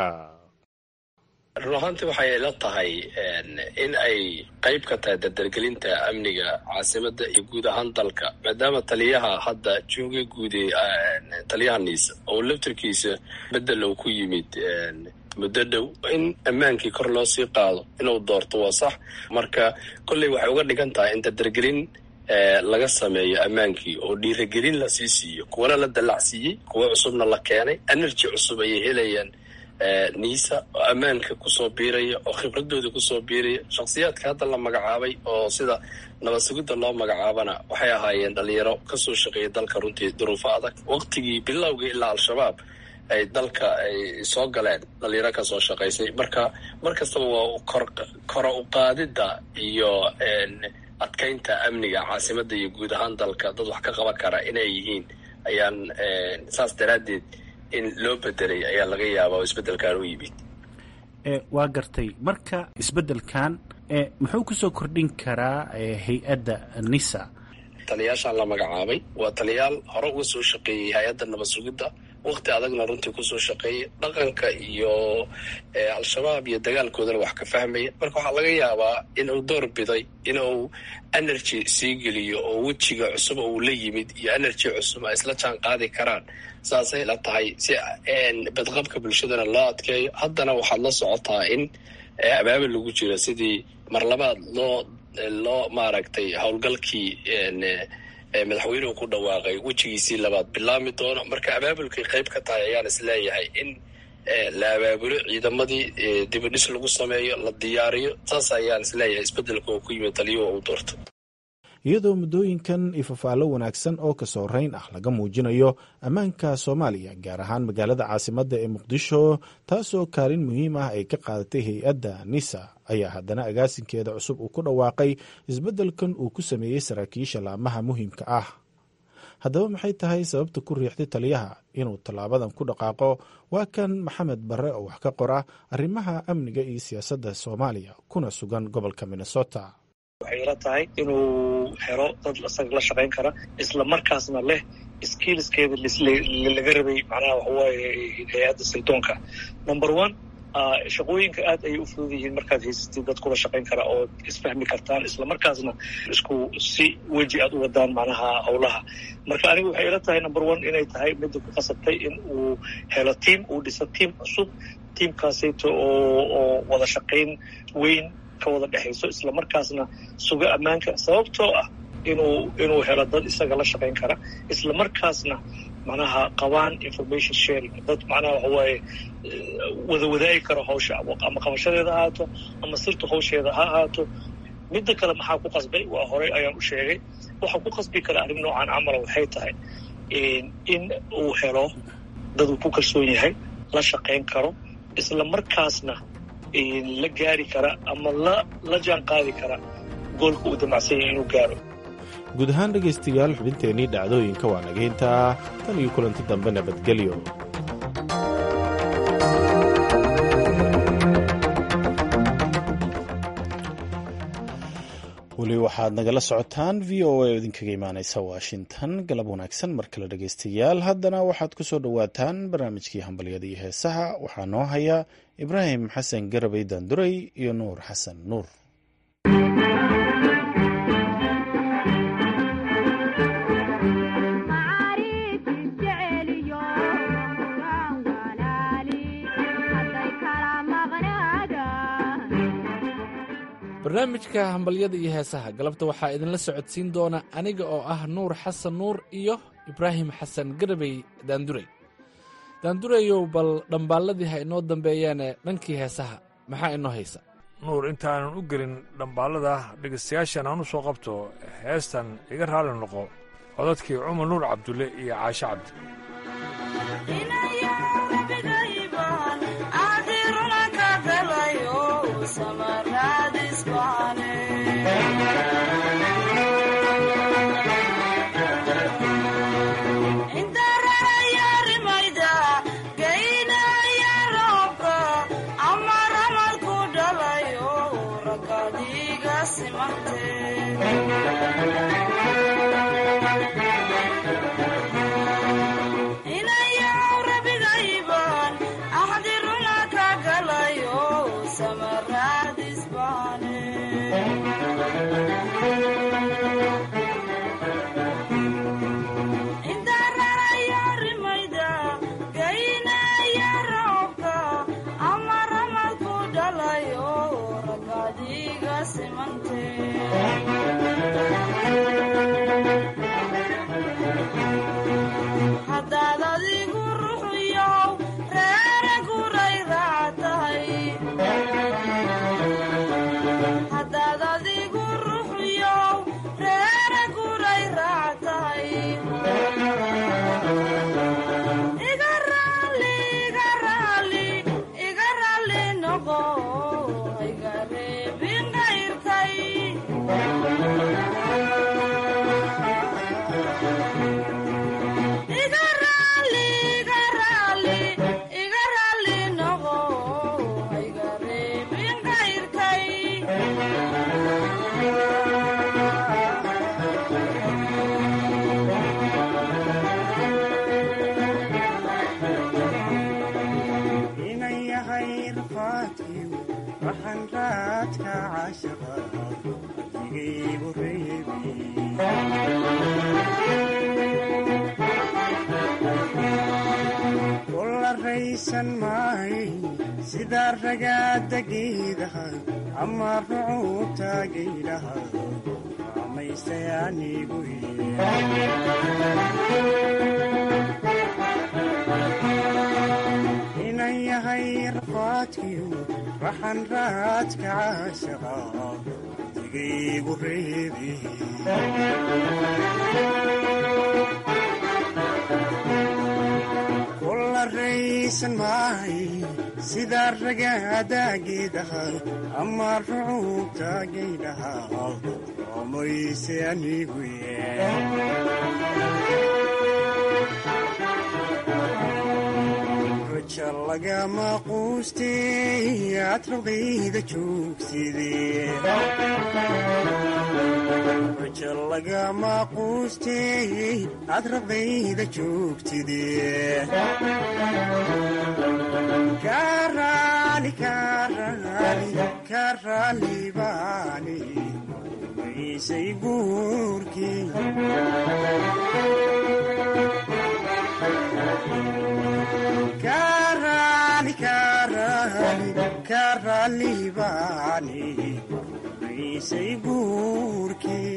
run ahaantii waxay ila tahay in ay qayb ka tahay dardargelinta amniga caasimadda iyo guud ahaan dalka, maadaama taliyaha hadda jooga guud taliyaha NISA oo laftarkiisa bedel uu ku yimid muddo dhow, in ammaankii kor loo sii qaado inuu doorto waa sax. marka kolley waxay uga dhigan tahay in dardargelin laga sameeyo ammaankii oo dhiirigelin la sii siiyo, kuwana la dallacsiiyey, kuwa cusubna la keenay. energy cusub ayay helayaan NISA oo ammaanka kusoo biiraya oo khibradooda kusoo biiraya. shakhsiyaadka hadda la magacaabay oo sida nabad sugidda loo magacaabana waxay ahaayeen dhalinyaro kasoo shaqeeya dalka runtii duruufo adag. waqtigii bilowgii ilaa Al-shabaab ay dalka ay soo galeen dhalinyaro kasoo shaqaysay. marka mar kastaba waa kor u qaadidda iyo adkaynta amniga caasimadda iyo guud ahaan dalka dad wax ka qaban kara inay yihiin ayaan saas daraaddeed in loo bedelay ayaa laga yaabaa oo isbeddelkan u yimid. waa gartay. marka isbeddelkan muxuu kusoo kordhin karaa hay-adda NISA? taliyayaashaan la magacaabay waa taliyayaal hore uga soo shaqeeyey hay-adda nabad sugidda, waqti adagna runtii kusoo shaqeeyay, dhaqanka iyo Al-shabaab iyo dagaalkoodana wax ka fahmaya. marka waxaa laga yaabaa inuu door biday inuu energy sii geliyo oo wejiga cusub uu la yimid iyo energy cusub ay isla jaan qaadi karaan. saasay la tahay si badqabka bulshadana loo adkeeyo. haddana waxaad la socotaa in abaabul lagu jiro sidii mar labaad loo maaragtay howlgalkii madaxweynuhu ku dhawaaqay wejigiisii labaad bilaami doono. marka abaabulkay qayb ka tahay ayaan isleeyahay in la abaabulo ciidamadii dibadhis lagu sameeyo, la diyaariyo. saas ayaan isleeyahay isbeddelka oo ku yimid taliyuhu uu doorto. iyadoo muddooyinkan ifafaallo wanaagsan oo ka soo rayn ah laga muujinayo ammaanka Soomaaliya, gaar ahaan magaalada caasimadda ee Muqdisho, taasoo kaalin muhiim ah ay ka qaadatay hay-adda NISA, ayaa haddana agaasinkeeda cusub uu ku dhawaaqay isbeddelkan uu ku sameeyey saraakiisha laamaha muhiimka ah. haddaba maxay tahay sababta ku riixday taliyaha inuu tallaabadan ku dhaqaaqo? waa kan maxamed barre oo wax ka qora arrimaha amniga iyo siyaasadda Soomaaliya kuna sugan gobolka Minnesota. waxay ila tahay inuu helo dad isaga la shaqayn kara isla markaasna leh skillskeeda laga rabay macnaha waxa waaye hay'adda sirdoonka. number 1 shaqooyinka aad ayay u fudud yihiin markaad haysatid dad kula shaqayn kara oo isfahmi kartaan isla markaasna isku si weji aad u wadaan macnaha howlaha. marka anigu waxay ila tahay number 1 inay tahay midda ku qasabtay in uu helo team, uu dhiso team cusub, teamkaasayto oo wada shaqayn weyn ka wada dhexayso isla markaasna suga ammaanka, sababtoo ah inuu helo dad isaga la shaqayn kara isla markaasna macnaha qabaan information sharing, dad macnaha waxa waaye wada wadaagi karo hawsha ama qabashadeeda ha ahaato ama sirta hawsheeda ha ahaato. midda kale maxaa ku qasbay, waa horey ayaan u sheegay, waxa ku qasbi kara arrin noocan camala waxay tahay in uu helo dad uu ku kalsoon yahay, la shaqayn karo isla markaasna la gaari kara ama la jaan qaadi kara goolka uu damacsan yahay inuu gaaro. guud ahaan dhegaystayaal xubinteennii dhacdooyinka waa nageyntaa, tan iyo kulanti dambe nabadgelyo. weli waxaad nagala socotaan v o a oo idinkaga imaaneysa Washington. galab wanaagsan mar kale dhegaystayaal. haddana waxaad ku soo dhowaataan barnaamijkii hambalyada iyo heesaha. waxaa noo haya Ibraahim Xasan Garabay Daanduray iyo Nuur Xasan Nuur. barnaamijka hambalyada iyo heesaha galabta waxaa idinla socodsiin doona aniga oo ah Nuur Xasan Nuur iyo Ibraahim Xasan Garabay Daanduray. daandurayow bal dhambaalladii ha inoo dambeeyaane dhankii heesaha maxaa inoo haysa? nuur intaanan u gelin dhambaallada dhegaystayaashan aan u soo qabto heestan iga raali noqo codadkii Cumar Nuur Cabdulle iyo Caashe Cabdi. sida ragaada geedaha ama ruuta geedaha amaysayanigu inan yahay rafaadkiyo waxaan raadka caashaqa digaygu reebi raysan maahay sida ragaadaageedaha ama rucuubtaageydhaha omayse aniguye raja lagama quustay aad raqayda joogsidee raja lagama quustay aad raqayda joogtidee karali baani maysay guurkii karali baani maysay guurkii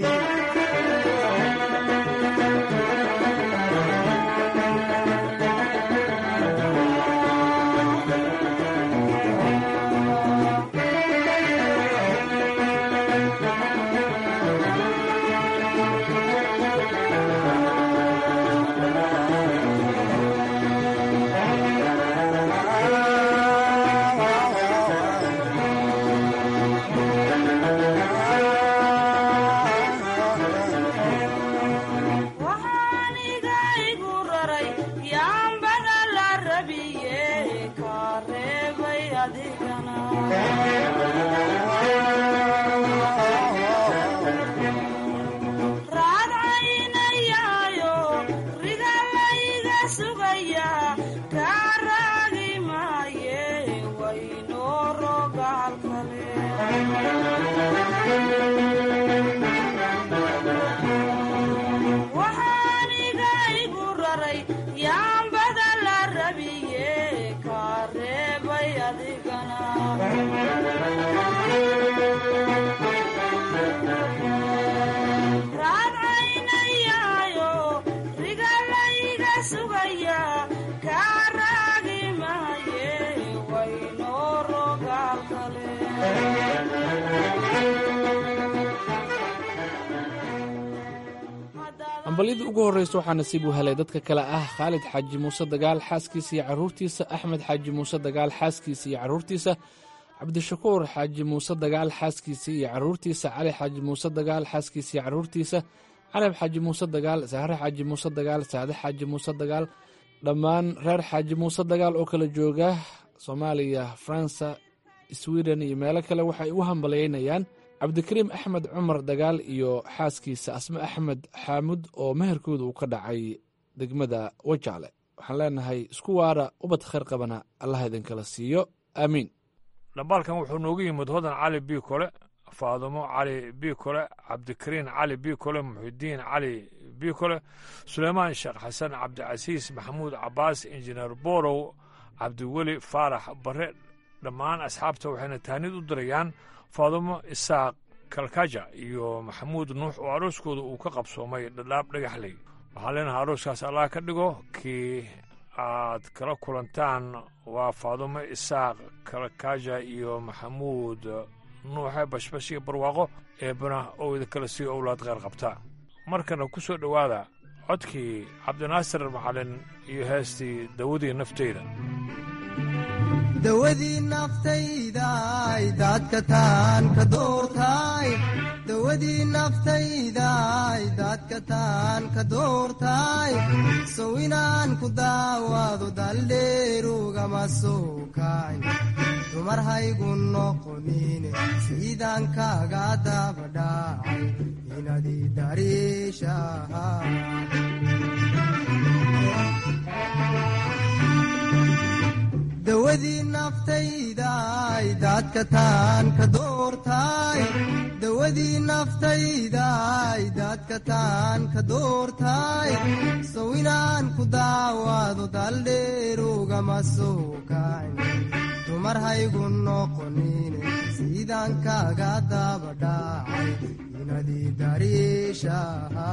hambalyadii ugu horraysa waxaa nasiib u helay dadka kale ah khaalid xaaji muuse dagaal xaaskiisa iyo carruurtiisa axmed xaaji muuse dagaal xaaskiisa iyo carruurtiisa cabdishakuur xaaji muuse dagaal xaaskiisa iyo carruurtiisa cali xaaji muuse dagaal xaaskiisa iyo carruurtiisa carab xaaji muuse dagaal sahre xaaji muuse dagaal saade xaaji muuse dagaal dhammaan reer xaaji muuse dagaal oo kala jooga soomaaliya faransa swiden iyo meelo kale waxay u hambalyaynayaan cabdikariim axmed cumar dagaal iyo xaaskiisa asme axmed xaamud oo meherkooda uu ka dhacay degmada wajaale waxaan leenahay isku waara ubad khayr qabana allah idinkala siiyo aamiin dhambaalkan wuxuu noogu yimid hodan cali biikole faadumo cali biikole cabdikariin cali biikole muxidiin cali biikole suleymaan sheekh xasan cabdicasiis maxamuud cabaas injineer borow cabdiweli faarax bare dhammaan asxaabta waxayna taanid u dirayaan faadumo isaaq kalkaja iyo maxamuud nuux oo arooskooda uu ka qabsoomay dhadhaab dhagaxley waxaan leenahay arooskaas allah ka dhigo kii aad kala kulantaan waa faadumo isaaq kalkaja iyo maxamuud nuuxe bashbash iyo barwaaqo eebbana oo idinkala sii owlaad kheyr qabta markana ku soo dhowaada codkii cabdinaasir macalin iyo heestii dawadii nafteyda dawadii naftaydaay daadka taan ka doortaay dawadii naftaydaay daadka taan ka doortaay sow inaan ku daawaado daldheerugama soo kaay dumar haygu noqonine siidaan kaaga dabadhaacay inadii dariishaha dawadii naftaydaay daadka taan ka doortaay dawadii naftaydaay daadka taan ka doortaay sow inaan ku daawaado daldheerugama soo kaay dumar haygu noqonine siidaan kaaga dabadhaacay inadii dariishaha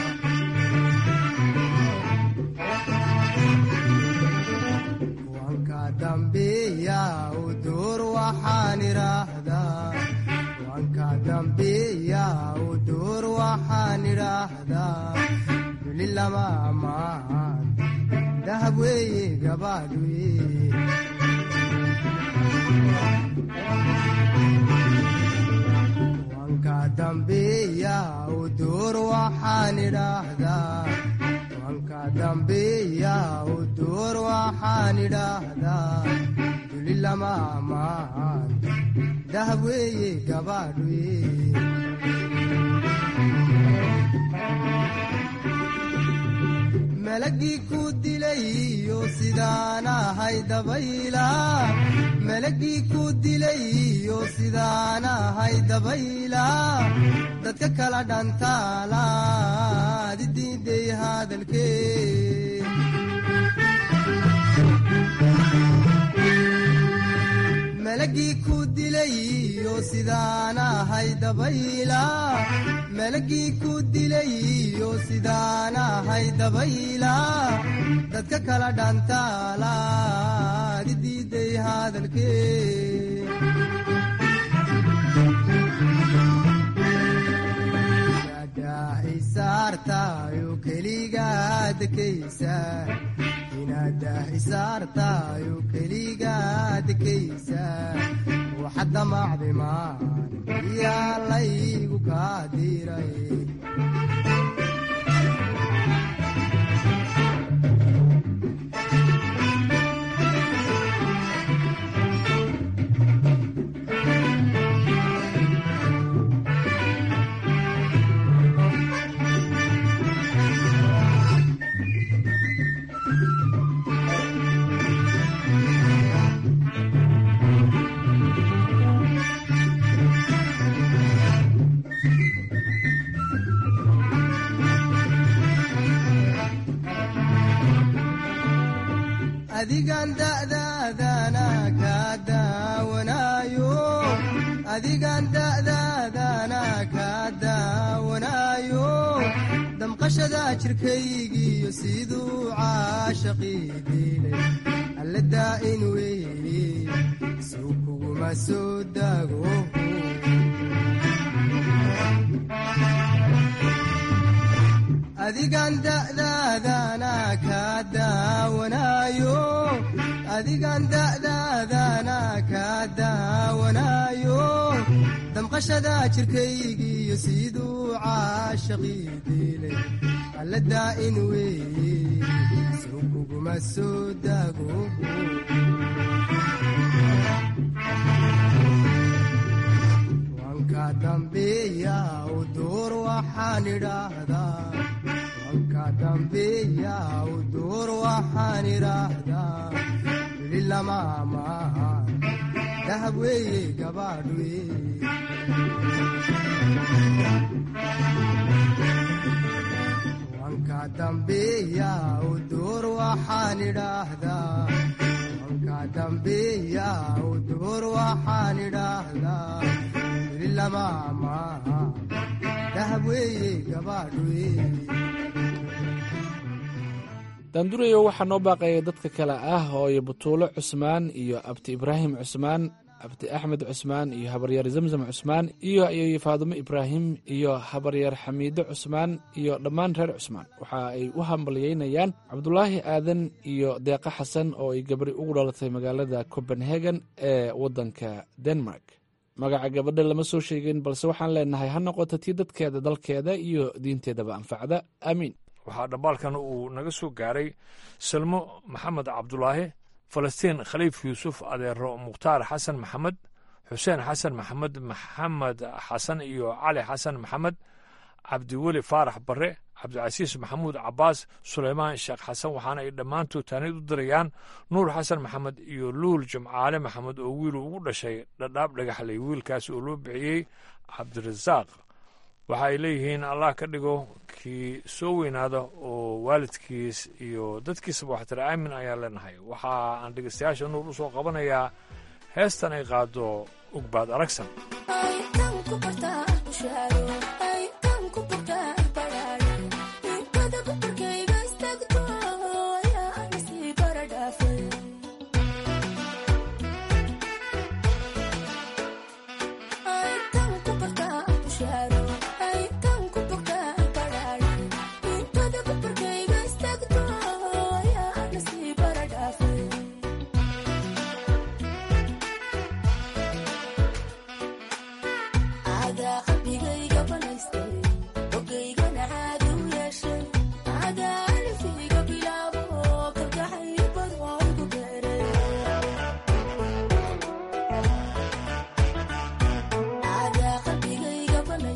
dambiya u duur waxaan idhaahdaa wanka dambiya u duur waxaan idhaahdaa duli lama amaan dahab weeye gabaad weye wanka dambeeya u duur waxaan idhaahdaa wanka dambeeya u duur waxaan idhaahdaa duli lama amaan dahab weeye gabadhwe malagii ku dilayo sidaan ahay dabayla malagii ku dilayo sidaan ahay dabayla dadka kala dhantaalaad diiday hadalkee malagii ku dilayo sidaan ahay dabayla malagii ku dilayo sidaan ahay dabayla dadka kala dhantaalaad diiday hadalkee isaartayo keligaadkaysa inaadah isaartayo keligaadkaysa waxad damacday maan yaa laygu kaa diray adigan da'daadana kaa daawanaayo adigan da'daadana kaa daawanaayo damqashada jirkaygiiyo siduu caashaqii diilay alla daa'in weeye suu kuguma soo daago adigan da'daadana kaa daawanaayo adigan da'daadana kaa daawanaayo damqashada jirkaygiiyo siduu caashaqii diilay alla daa'in weeye suu kuguma soo daago wanka dambeeya u duur waxaan idhaahdaa wanka dambeeya u duur waxaan idhaahdaa weli lama amaan dahab weeye gabadhwe wanka dambeeya u duur waxaan idhaahdaa wanka dambeeya u duur waxaan idhaahdaa weli lama amaan dahab weeye gabadhwe daandurayo waxaa noo baaqaya dadka kale ah hooyo butuulo cusmaan iyo abti ibraahim cusmaan abti axmed cusmaan iyo habaryar zamzam cusmaan iyo ayeeyo faadumo ibraahim iyo habaryar xamiido cusmaan iyo dhammaan reer cusmaan waxa ay u hambalyeynayaan cabdulaahi aadan iyo deeqa xasan oo ay gabari ugu dhalatay magaalada copenhagen ee waddanka denmark magaca gabadha lama soo sheegin balse waxaan leenahay ha noqoto tii dadkeeda dalkeeda iyo diinteedaba anfacda aamiin waxaa dhambaalkan uu naga soo gaaray salmo maxamed cabdulaahi falastiin khaliif yuusuf adeero mukhtaar xasan maxamed xuseen xasan maxamed maxamed xasan iyo cali xasan maxamed cabdiweli faarax barre cabdicasiis maxamuud cabbaas sulaymaan sheekh xasan waxaana ay dhammaantood taanid u dirayaan nuur xasan maxamed iyo luul jimcaale maxamed oo wiilu ugu dhashay dhadhaab dhagaxley wiilkaas oo loo bixiyey cabdirasaaq waxa ay leeyihiin allah ka dhigo kii soo weynaada oo waalidkiis iyo dadkiisaba waxtira aamin ayaan leenahay waxa aan dhegeystayaasha nuur u soo qabanayaa heestan ay qaado ugbaad aragsan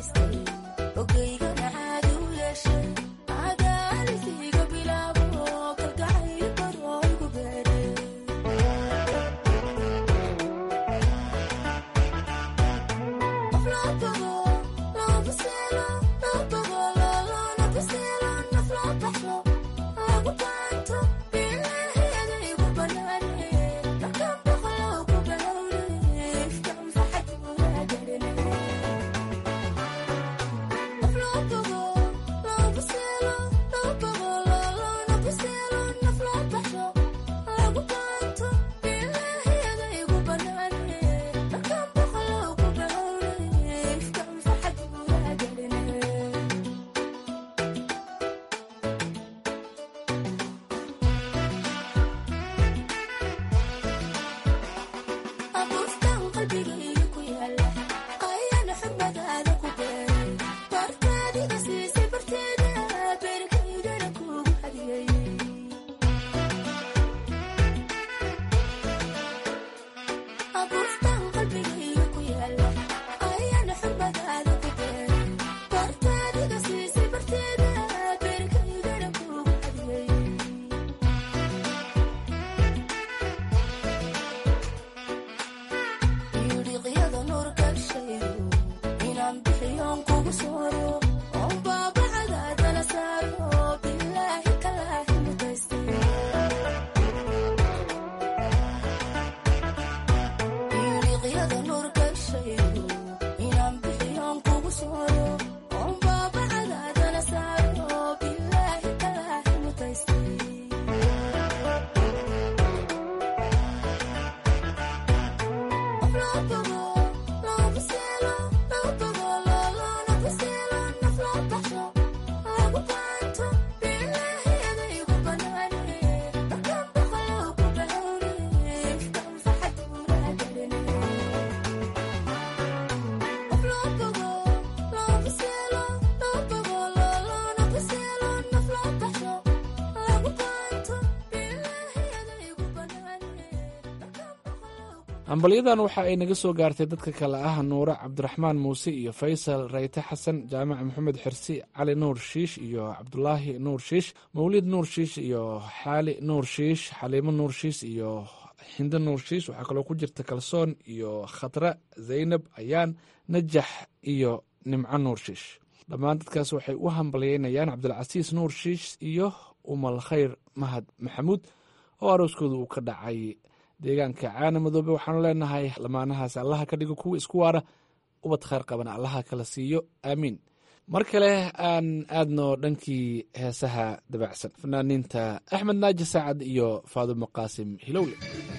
hambalyadan waxa ay naga soo gaartay dadka kale ah nuure cabdiraxmaan muuse iyo faysal rayte xasan jaamac maxamed xirsi cali nuur shiish iyo cabdulaahi nuur shiish mawlid nuur shiish iyo xaali nuur shiish xaliimo nuur shiish iyo xindo nuur shiish waxaa kaloo ku jirta kalsoon iyo khatra zaynab ayaan najax iyo nimco nuur shiish dhammaan dadkaas waxay u hambalyeynayaan cabdilcasiis nuur shiish iyo umal khayr mahad maxamuud oo arooskooda uu ka dhacay deegaanka caana madoobe. waxaanu leenahay lamaanahaas allaha ka dhigo kuwa isku waara ubad khayr qabana allaha kala siiyo aamiin. mar kale aan aadno dhankii heesaha dabacsan fanaaniinta axmed naaji saacad iyo faadumo qaasim hilowle.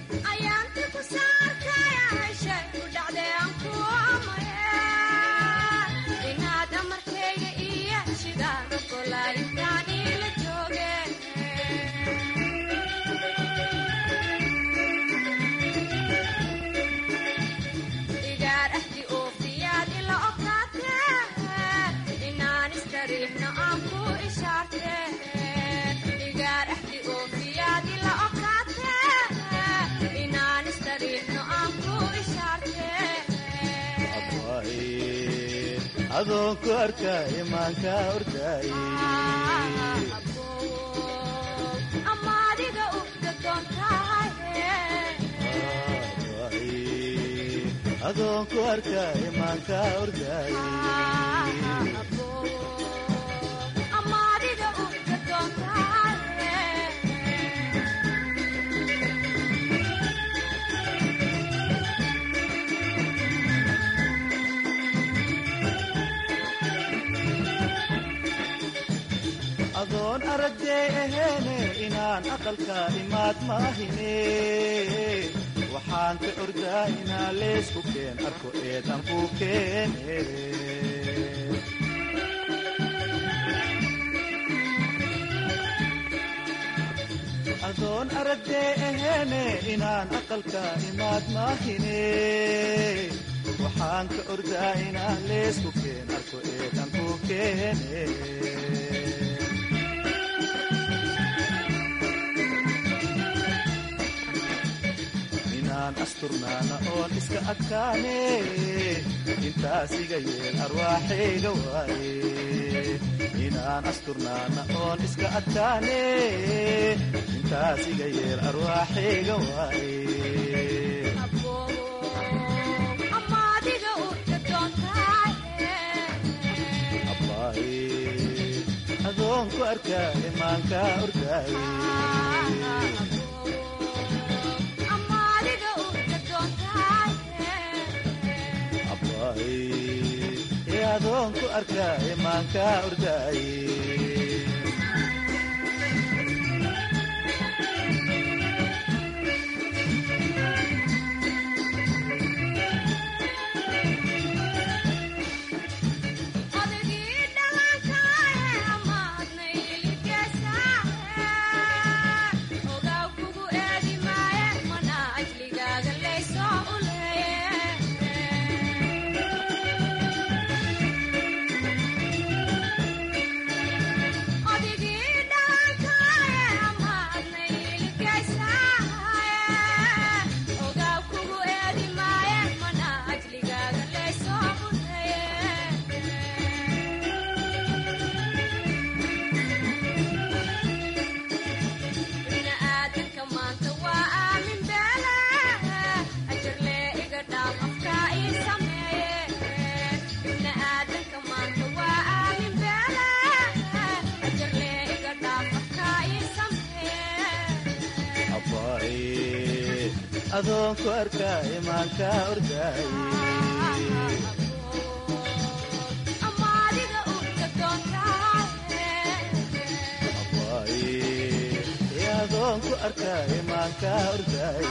adoo ku arkay imaanka orday amaadiga u dadontahay adoo ku arkay imaanka orday amaadiga u dadontahay adoon aragtay aheene inaan aqalka imaad maahine waxaan ka ordaa inaa leysku keen arko eedan ku keene adoon aragtay aheene inaan aqalka imaad maahine waxaan ka ordaa inaa leysku keen arko eedan ku keene asturnaana oon iska adkaane intaasiga yeel arwaaxayga waaye inaan asturnaana oon iska adkaane intaasiga yeel arwaaxayga waaye adoonku arkaaye maanka ordaaye adoonku arkaaye maanka ordaaye adoonku arkaaye maanka ordaaye adoonku arkaaye maanka ordaaye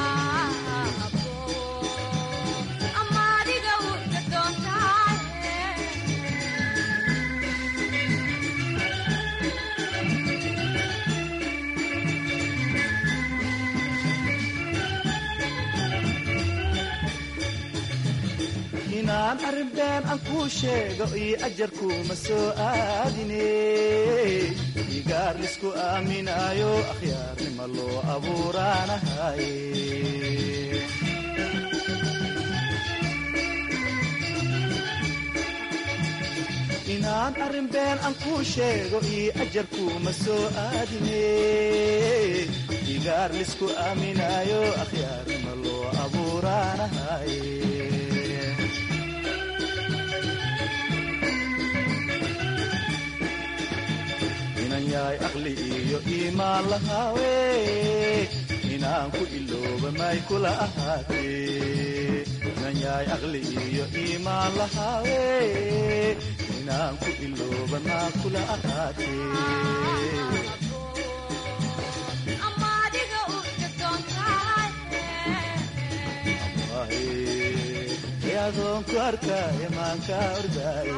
inaan arrinbeen aan kuu sheego iyo ajarkuuma soo aadine igaar lisku aaminaayo akhyaarnima loo abuuraanahaye inaan arrinbeen aan kuu sheego iyo ajarkuuma soo aadine igaar lisku aaminaayo akhyaarnima loo abuuraanahaye yahay aqli iyo iimaan lahaawe inaan ku ilooba may kula ahaatee inan yahay aqli iyo iimaan lahaawe inaan ku ilooba maa kula ahaatee adoonku arkaaye maanka ordaaye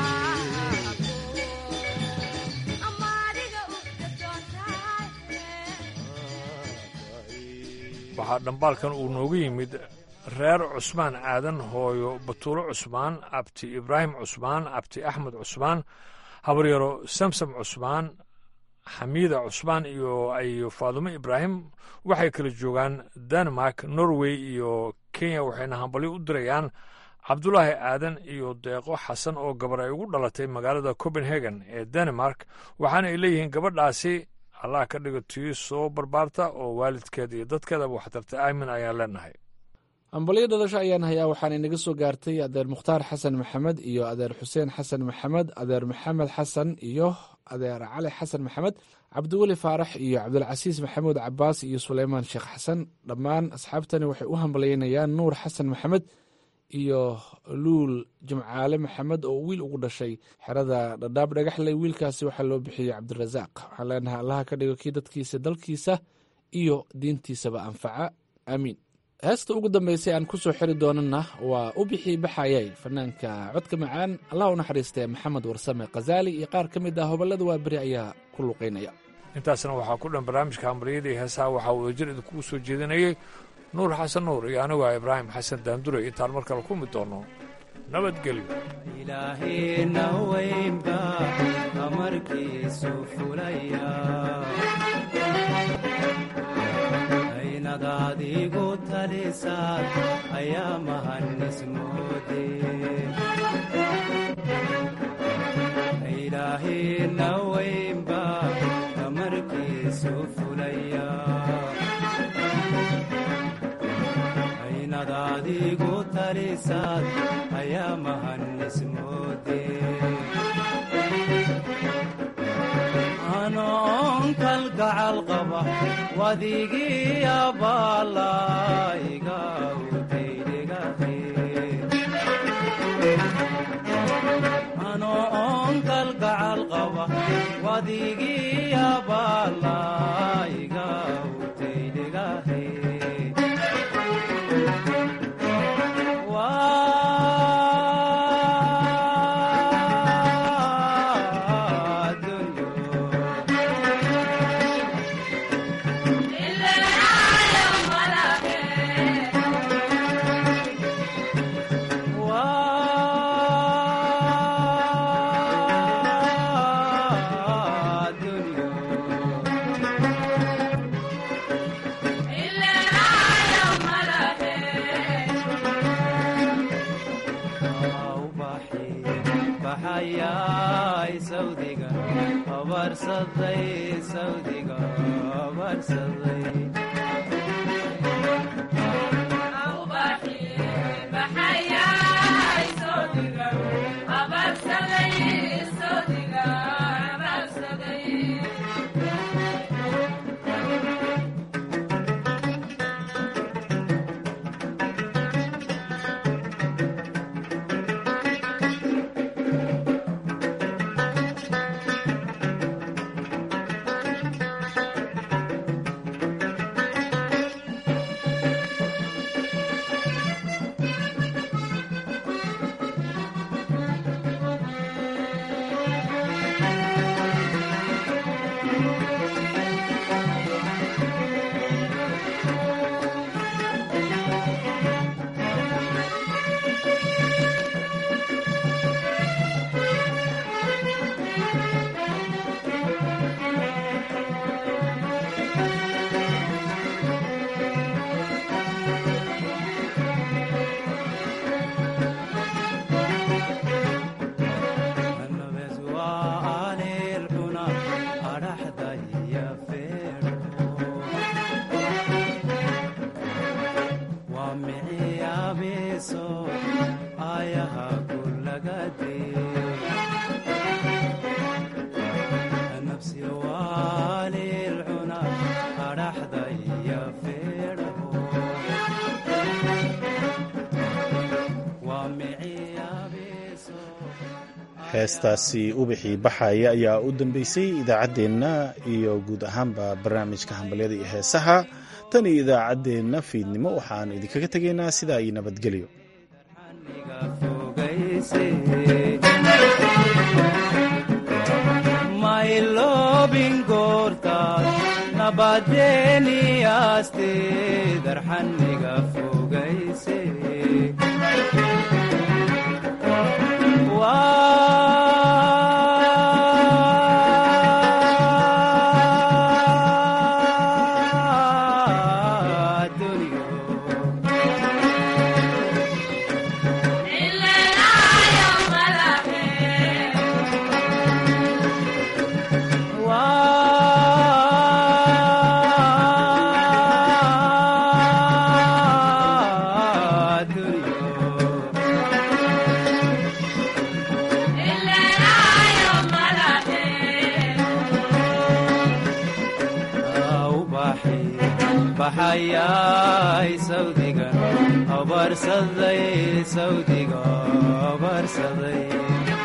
waxaa dhambaalkan uu noogu yimid reer cusmaan aadan hooyo batuulo cusmaan abti ibraahim cusmaan abti axmed cusmaan habaryaro samsam cusmaan xamiida cusmaan iyo faadumo ibraahim waxay kala joogaan denmark norway iyo kenya waxayna hambalyo u dirayaan cabdulaahi aadan iyo deeqo xasan oo gabar ay ugu dhalatay magaalada copenhagen ee denmark waxaana ay leeyihiin gabadhaasi allah ka dhigo tii soo barbaarta oo waalidkeeda iyo dadkeedaba waxtarta aamin ayaan leenahay hambalyo dhalasho ayaan hayaa waxaana inaga soo gaartay adeer mukhtaar xasan maxamed iyo adeer xuseen xasan maxamed adeer maxamed xasan iyo adeer cali xasan maxamed cabdiweli faarax iyo cabdulcasiis maxamuud cabaas iyo suleymaan sheekh xasan dhammaan asxaabtani waxay u hambalyaynayaan nuur xasan maxamed iyo luul jimcaale maxamed oo wiil ugu dhashay xerada dhadhaab dhagaxley wiilkaasi waxaa loo bixiyey cabdirasaaq waxaan leenahay allaha ka dhigo kii dadkiisa dalkiisa iyo diintiisaba anfaca aamiin heesta ugu dambeysay aan ku soo xiri doonana waa u bixii baxayay fanaanka codka macaan allah u naxariistee maxamed warsame khazaali iyo qaar ka mid ah hoballada waa beri ayaa ku luqaynaya intaasna waxaa ku dhan barnaamijka hambalyada iyo heesaha waxaa wadajir idinkugu soo jeedinayay nuur xasan nuur iyo anigaa ibraahim xasan daandure intaan mar kale kulmi doono nabadgelyo ilaahayna weynba amarkiisu fulaya aynadaadii igu talisaad ayaa mahanismoode ilaahina weynba amarkiisu fulaya aynadaad igu talisaad ayaa mahanismoode anoon kalgacal qaba wadigii abaalaiga utaydegahe anoon kalgacal qaba wadigii abaalaiga utaydegahe heestaasi ubixii baxaya ayaa u dambeysay idaacaddeenna iyo guud ahaanba barnaamijka hambalyada iyo heesaha tan iyo idaacaddeenna fiidnimo waxaan idinkaga tegaynaa sidaa iyo nabadgelyo maylobin goortaad nabadeeniyaste darxaniga fogayse baxayay sawdigan abarsaday sawdiga abarsaday